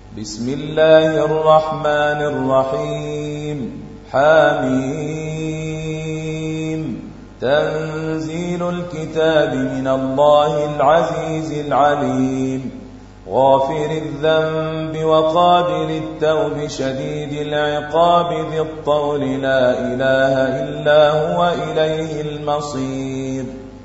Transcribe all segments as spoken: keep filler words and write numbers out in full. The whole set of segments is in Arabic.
بسم الله الرحمن الرحيم. حميم. تنزيل الكتاب من الله العزيز العليم، غافر الذنب وقابل التوب شديد العقاب ذي الطول، لا إله إلا هو إليه المصير.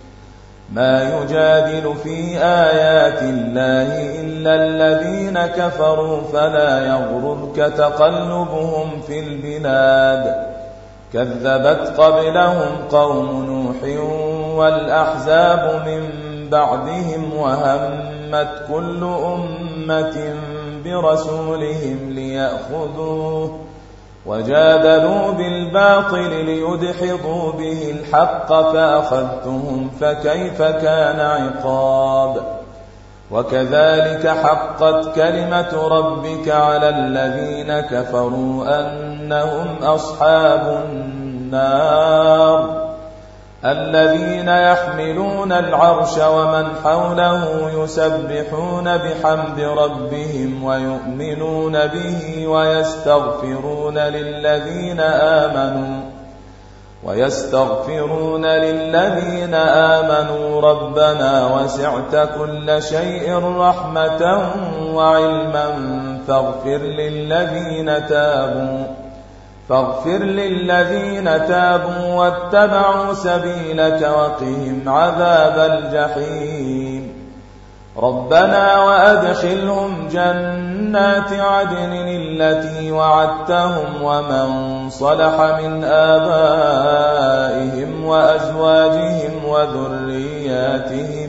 ما يجادل في آيات الله إلا الذين كفروا، فلا يغررك تقلبهم في البلاد. كذبت قبلهم قوم نوح والأحزاب من بعدهم، وهمت كل أمة برسولهم ليأخذوه، وجادلوا بالباطل ليدحضوا به الحق، فأخذتهم فكيف كان عقاب. وكذلك حقت كلمة ربك على الذين كفروا أنهم أصحاب النار. الذين يحملون العرش ومن حوله يسبحون بحمد ربهم ويؤمنون به ويستغفرون للذين آمنوا ويستغفرون للذين آمنوا ربنا وسعت كل شيء رحمة وعلما فاغفر للذين تابوا فاغفر للذين تابوا واتبعوا سبيلك وقهم عذاب الجحيم. ربنا وأدخلهم جنات عدن التي وعدتهم ومن صلح من آبائهم وأزواجهم وذرياتهم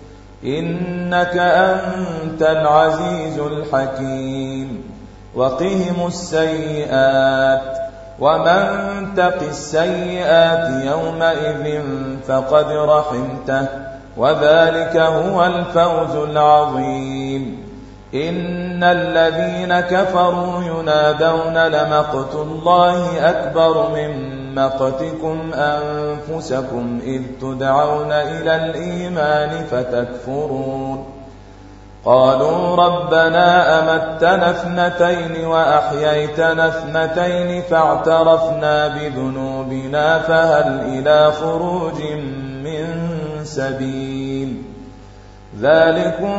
إنك أنت العزيز الحكيم. وقهم السيئات، ومن تق السيئات يومئذ فقد رحمته، وذلك هو الفوز العظيم. إن الذين كفروا ينادون لمقت الله أكبر من مقتكم أنفسكم إذ تدعون إلى الإيمان فتكفرون. قالوا ربنا أمتنا اثنتين وأحييتنا اثنتين فاعترفنا بذنوبنا فهل إلى خروج من سبيل. ذلكم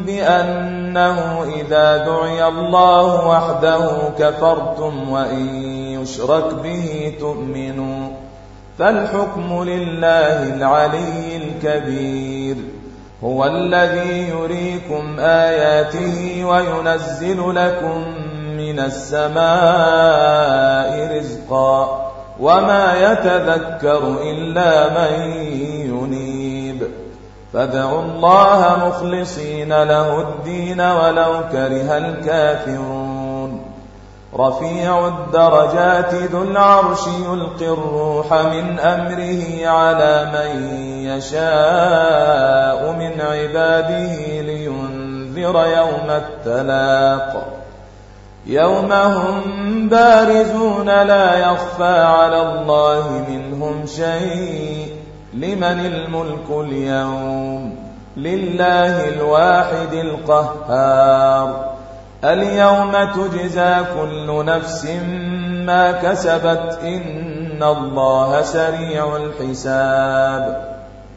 بأنه إذا دعي الله وحده كفرتم وإن يشرك به تؤمنوا، فالحكم لله العلي الكبير. هو الذي يريكم آياته وينزل لكم من السماء رزقا، وما يتذكر إلا من ينيب. فادعوا الله مخلصين له الدين ولو كره الكافرون. رفيع الدرجات ذو العرش يلقي الروح من أمره على من يشاء من عباده لينذر يوم التلاق. يوم هم بارزون لا يخفى على الله منهم شيء. لمن الملك اليوم؟ لله الواحد القهار. اليوم تجزى كل نفس ما كسبت إن الله سريع الحساب.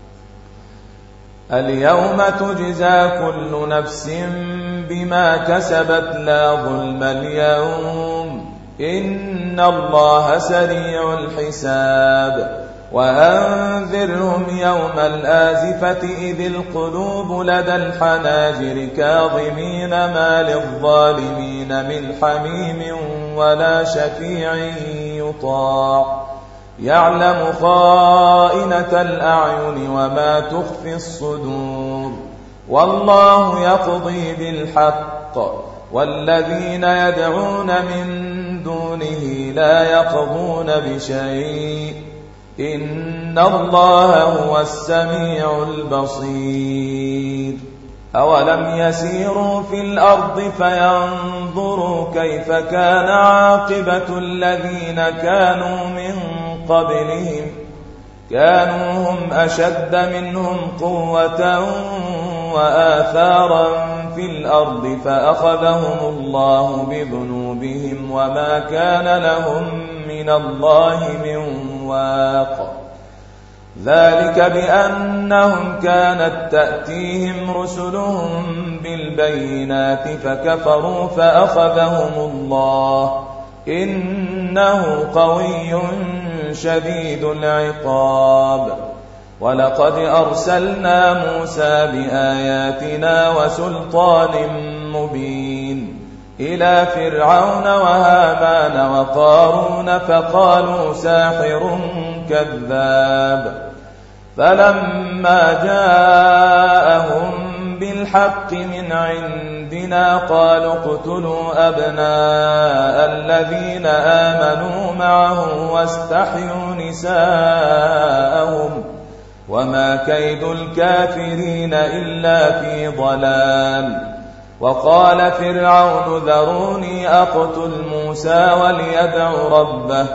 اليوم تجزى كل نفس بما كسبت لا ظلم اليوم إن الله سريع الحساب. وأنذرهم يوم الآزفة إذ القلوب لدى الحناجر كاظمين ما للظالمين من حميم ولا شفيع يطاع. يعلم خائنة الأعين وما تخفي الصدور. والله يقضي بالحق والذين يدعون من دونه لا يقضون بشيء إن الله هو السميع البصير. أولم يسيروا في الأرض فينظروا كيف كان عاقبة الذين كانوا من قبلهم كانوا هم أشد منهم قوة وآثارا في الأرض فأخذهم الله بذنوبهم وما كان لهم من الله من واق. ذلك بأنهم كانت تأتيهم رسلهم بالبينات فكفروا فأخذهم الله إنه قوي شديد العقاب. ولقد أرسلنا موسى بآياتنا وسلطان مبين إلى فرعون وهامان وقارون فقالوا ساحر كذاب. فلما جاءهم بالحق من عندنا قالوا اقتلوا أبناء الذين آمنوا معه واستحيوا نساءهم وما كيد الكافرين إلا في ضلال. وقال فرعون ذروني أقتل موسى وليدع ربه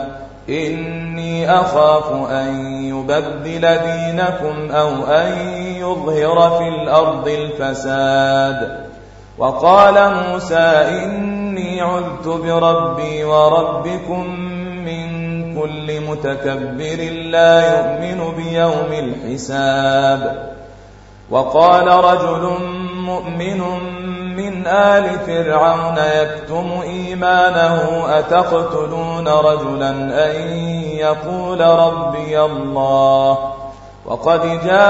إني أخاف أن يبدل دينكم أو أن يظهر في الأرض الفساد. وقال موسى إني عذت بربي وربكم من كل متكبر لا يؤمن بيوم الحساب. وقال رجل مؤمن من آل فرعون يكتم إيمانه أتقتلون رجلا أن يقول ربي الله وقد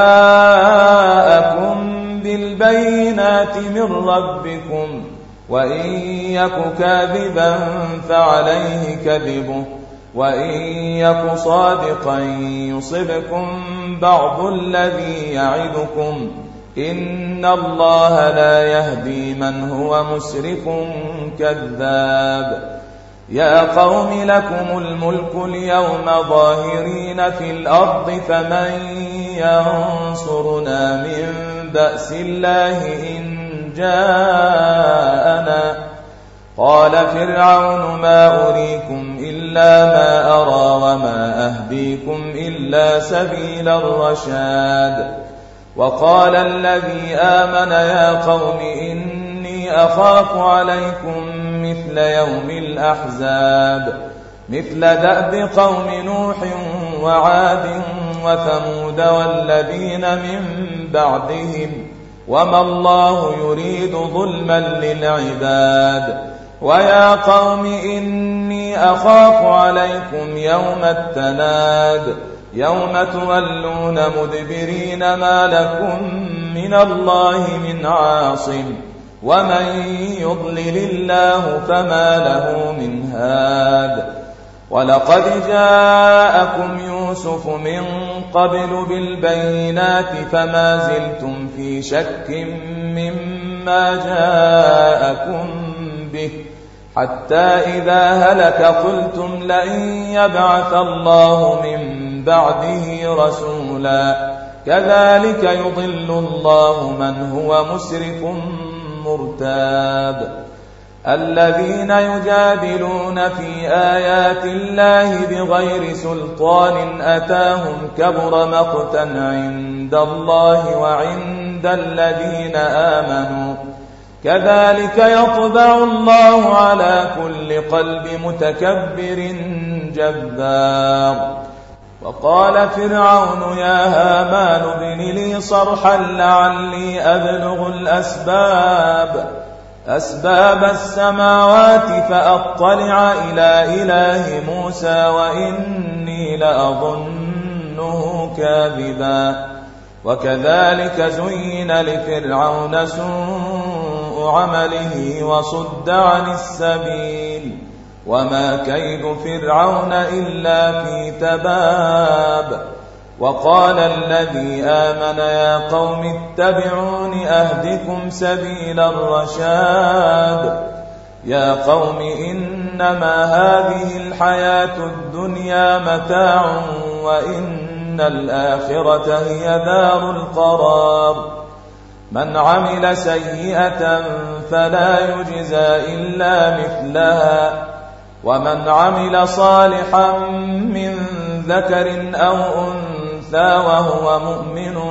جاءكم بالبينات من ربكم وإن يك كاذبا فعليه كذبه وإن يك صادقا يصبكم بعض الذي يعدكم إن الله لا يهدي من هو مسرف كذاب. يا قوم لكم الملك اليوم ظاهرين في الأرض فمن ينصرنا من بأس الله إن جاءنا. قال فرعون ما أريكم إلا ما أرى وما أهديكم إلا سبيل الرشاد. وقال الذي آمن يا قوم إني أخاف عليكم مثل يوم الأحزاب مثل دأب قوم نوح وعاد وثمود والذين من بعدهم وما الله يريد ظلما للعباد. ويا قوم إني أخاف عليكم يوم التناد يوم تولون مدبرين ما لكم من الله من عاصم ومن يضلل الله فما له من هاد. ولقد جاءكم يوسف من قبل بالبينات فما زلتم في شك مما جاءكم به حتى إذا هلك قلتم لئن يبعث الله من بعده رسولا كذلك يضل الله من هو مسرف مرتاب. الذين يجادلون في آيات الله بغير سلطان أتاهم كبر مقتا عند الله وعند الذين آمنوا كذلك يطبع الله على كل قلب متكبر جبار. وقال فرعون يا هامان ابن لي صرحا لعلي أبلغ الأسباب أسباب السماوات فأطلع إلى إله موسى وإني لأظنه كاذبا. وكذلك زين لفرعون سوء عمله وصد عن السبيل وما كيد فرعون إلا في تباب. وقال الذي آمن يا قوم اتبعون أهدكم سبيل الرشاد. يا قوم إنما هذه الحياة الدنيا متاع وإن الآخرة هي دار القرار. من عمل سيئة فلا يجزى إلا مثلها ومن عمل صالحا من ذكر أو أنثى وهو مؤمن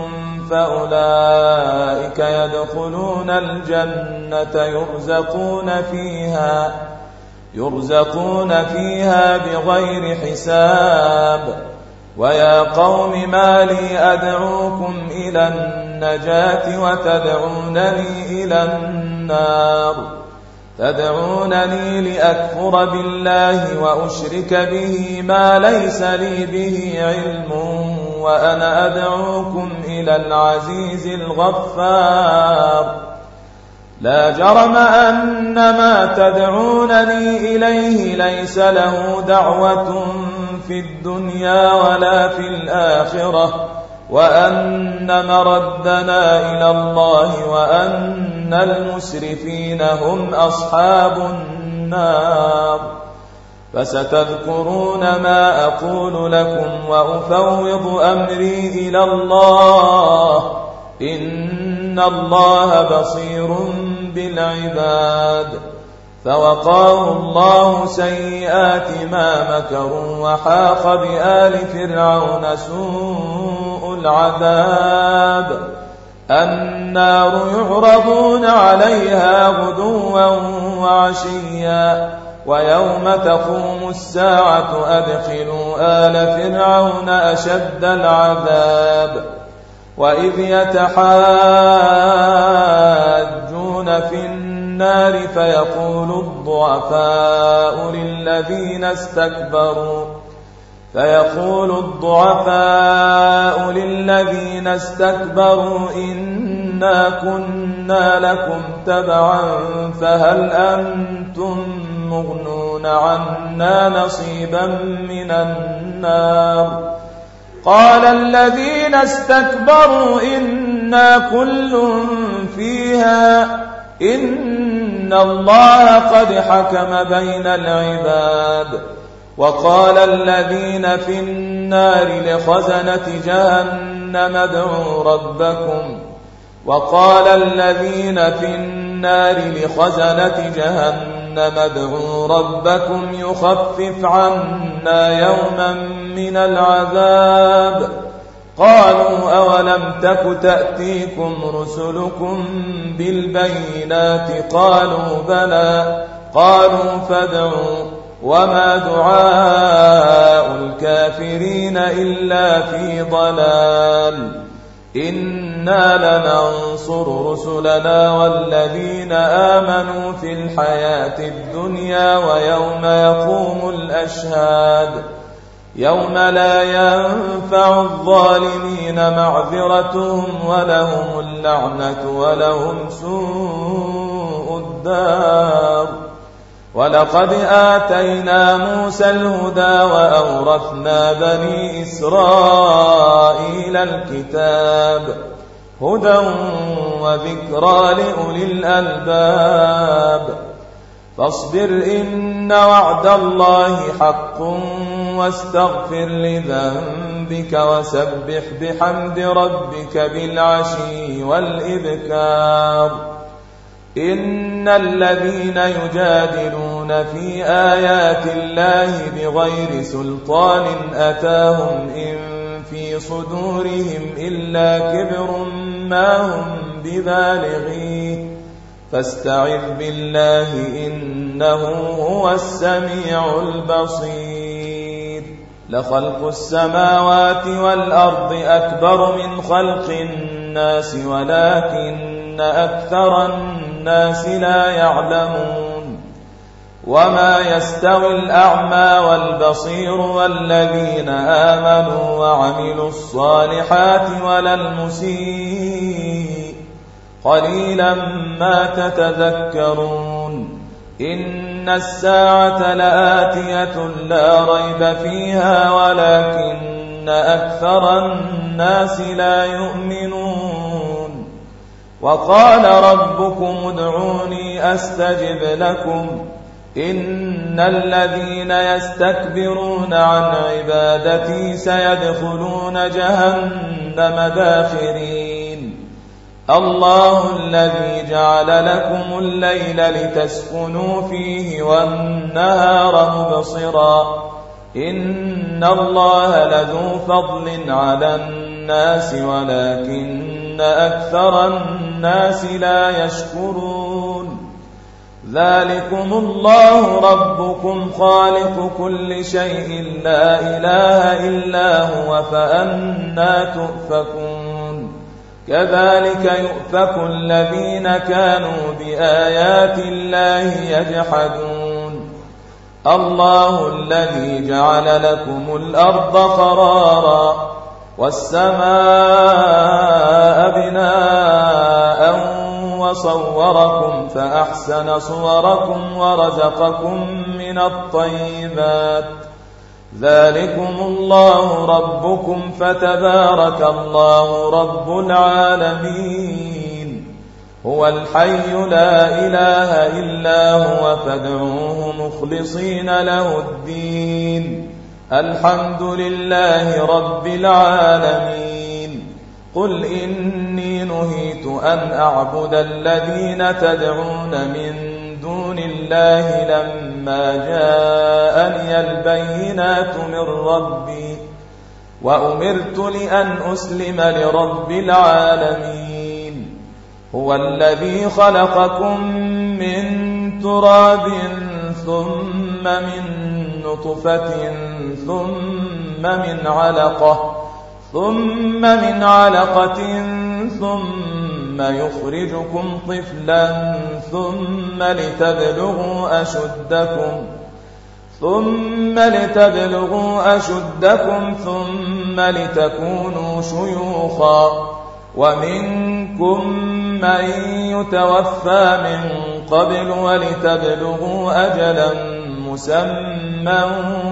فأولئك يدخلون الجنة يرزقون فيها يرزقون فيها بغير حساب. ويا قوم ما لي أدعوكم إلى النجاة وتدعونني إلى النار تدعونني لأكفر بالله وأشرك به ما ليس لي به علم وأنا أدعوكم إلى العزيز الغفار. لا جرم أن ما تدعونني إليه ليس له دعوة في الدنيا ولا في الآخرة وأن مردنا إلى الله وأن المسرفين هم أصحاب النار. فستذكرون ما أقول لكم وأفوض أمري إلى الله إن الله بصير بالعباد. فوقاه الله سيئات ما مكروا وحاق بآل فرعون سوء العذاب. النار يعرضون عليها غدوا وعشيا ويوم تقوم الساعة أدخلوا آل فرعون أشد العذاب. وإذ يتحاجون في النار فيقول الضعفاء للذين استكبروا فيقول الضعفاء للذين استكبروا إنا كنا لكم تبعا فهل أنتم مغنون عنا نصيبا من النار. قال الذين استكبروا إنا كل فيها إن الله قد حكم بين العباد. وقال الذين في النار لخزنة جهنم ادعوا ربكم وقال الذين في النار لخزنة جهنم ادعوا ربكم يخفف عنا يوما من العذاب. قالوا أولم تك تأتيكم رسلكم بالبينات قالوا بلى قالوا فادعوا وما دعاء الكافرين إلا في ضلال. إنا لننصر رسلنا والذين آمنوا في الحياة الدنيا ويوم يقوم الأشهاد يوم لا ينفع الظالمين معذرتهم ولهم اللعنة ولهم سوء الدار. ولقد آتينا موسى الهدى وأورثنا بني إسرائيل الكتاب هدى وذكرى لأولي الألباب. فاصبر إن وعد الله حق واستغفر لذنبك وسبح بحمد ربك بالعشي والإبكار. إن الذين يجادلون في آيات الله بغير سلطان أتاهم إن في صدورهم إلا كبر ما هم ببالغيه فاستعذ بالله إنه هو السميع البصير. لخلق السماوات والأرض أكبر من خلق الناس ولكن أكثر الناس لا يعلمون. وما يستوي الأعمى والبصير والذين آمنوا وعملوا الصالحات ولا المسيء قليلا ما تتذكرون. إن الساعة لآتية لا ريب فيها ولكن أكثر الناس لا يؤمنون. وقال ربكم ادعوني أستجب لكم إن الذين يستكبرون عن عبادتي سيدخلون جهنم داخرين. الله الذي جعل لكم الليل لتسكنوا فيه والنهار مبصرا إن الله لذو فضل على الناس ولكن أكثر الناس لا يشكرون ذلكم الله ربكم خالق كل شيء لا إله إلا هو فأنى تؤفكون كذلك يؤفك الذين كانوا بآيات الله يجحدون الله الذي جعل لكم الأرض قرارا والسماء بناء وصوركم فأحسن صوركم ورزقكم من الطيبات ذلكم الله ربكم فتبارك الله رب العالمين هو الحي لا إله إلا هو فادعوه مخلصين له الدين الحمد لله رب العالمين قل إني نهيت أن أعبد الذين تدعون من دون الله لما جاءني البينات من ربي وأمرت لأن أسلم لرب العالمين هو الذي خلقكم من تراب ثم من نطفة ثم من علقة ثم من علقة ثم يخرجكم طفلا ثم لتبلغوا أشدكم ثم لتبلغوا أشدكم ثم لتكونوا شيوخا ومنكم من يتوفى من قبل ولتبلغوا أجلا مسمى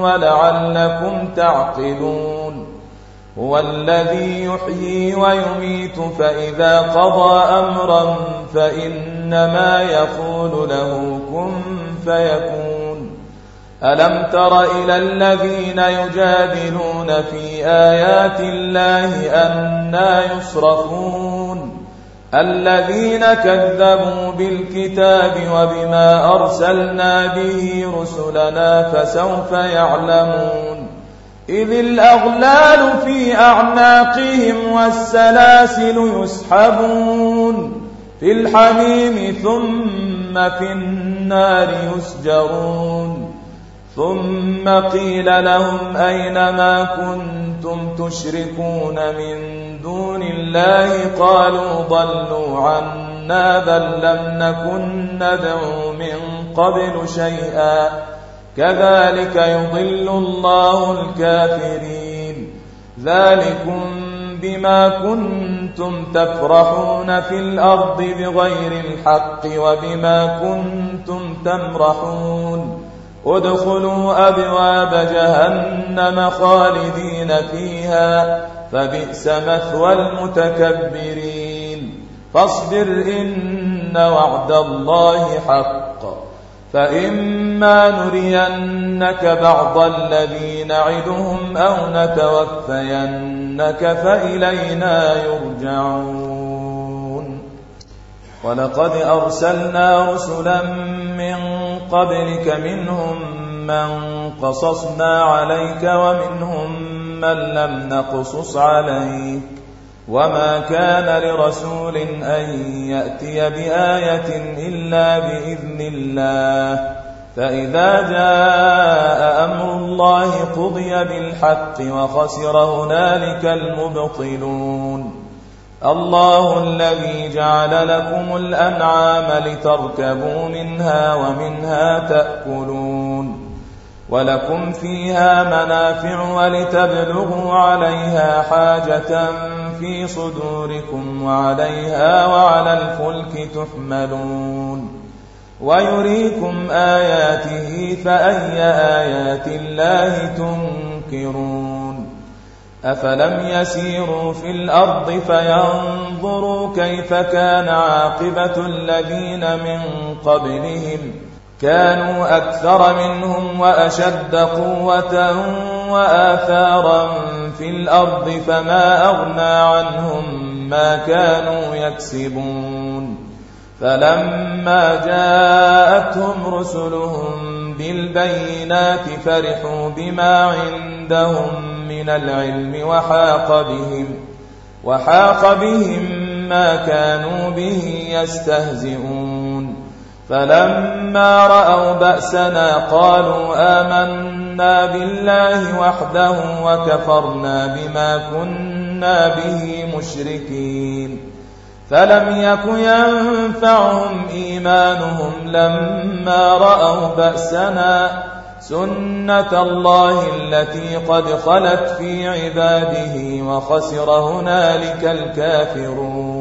ولعلكم تعقلون هو الذي يحيي ويميت فإذا قضى أمرا فإنما يقول له كن فيكون ألم تر إلى الذين يجادلون في آيات الله أنى يصرفون الذين كذبوا بالكتاب وبما أرسلنا به رسلنا فسوف يعلمون إذ الأغلال في أعناقهم والسلاسل يسحبون في الحميم ثم في النار يسجرون ثم قيل لهم أين ما كنتم تشركون من دون الله قالوا ضلوا عنا بل لم نكن ندعو من قبل شيئا كذلك يضل الله الكافرين ذلكم بما كنتم تفرحون في الأرض بغير الحق وبما كنتم تمرحون ادخلوا أبواب جهنم خالدين فيها فبئس مثوى المتكبرين فاصبر إن وعد الله حق فإما نرينك بعض الذي نعدهم أو نتوفينك فإلينا يرجعون ولقد أرسلنا رسلا من قبلك منهم من قصصنا عليك ومنهم من لم نقصص عليك وما كان لرسول أن يأتي بآية إلا بإذن الله فإذا جاء أمر الله قضي بالحق وخسر هنالك المبطلون الله الذي جعل لكم الأنعام لتركبوا منها ومنها تأكلون ولكم فيها منافع ولتبلغوا عليها حاجة في صدوركم وعليها وعلى الفلك تحملون ويريكم آياته فأي آيات الله تنكرون أفلم يسيروا في الأرض فينظروا كيف كان عاقبة الذين من قبلهم كانوا أكثر منهم وأشد قوة وآثارا في الأرض فما أغنى عنهم ما كانوا يكسبون فلما جاءتهم رسلهم بالبينات فرحوا بما عندهم من العلم وحاق بهم وحاق بهم مما كانوا به يستهزئون فلما رأوا بأسنا قالوا آمنا بالله وحده وكفرنا بما كنا به مشركين فلم يك ينفعهم إيمانهم لما رأوا بأسنا سنة الله التي قد خلت في عباده وخسر هنالك الكافرون